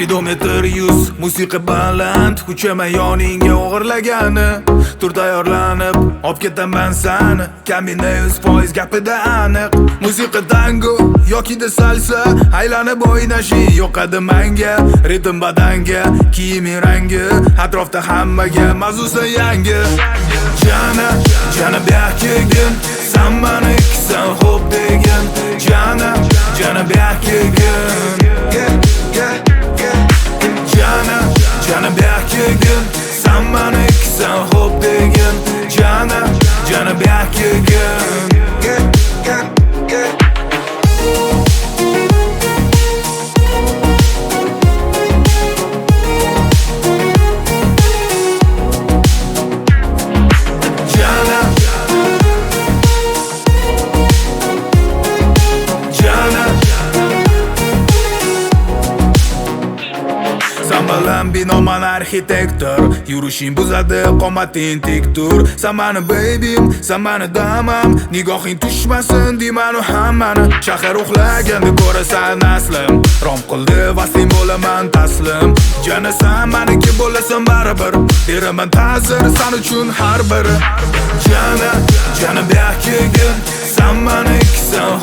Spidometr 100, musiqa baland, kuchama yoningga o'g'irlagani. Tur tayyorlanib, olib ketaman sani, kamina 100% gapida aniq. Musiqa tango yoki da salsa, aylanib o'ynashi yoqadi menga. Ritm badanga, kiyiming rangi, atrofda hammaga mavzusi yangi. Jana berkigin, sen mani ikkisan xo'p degin. Jana berkigin, Jana berkigin, sen mani ikkisan xo'p degin. Jana berkigin. Sambalan binoman arxitektor, yurishing buzadi qomating tik tur. Sen mani babyim, sen mani damam, nigohing tushmasin deymanu hammani. Shahar uxlaganda ko'rasan aslim, rom qildi va sen bo'laman taslim. Jana sen maniki bo'lasan baribir, beraman ta'zir sen uchun har biri. Jana berkigin, sen mani ikkisan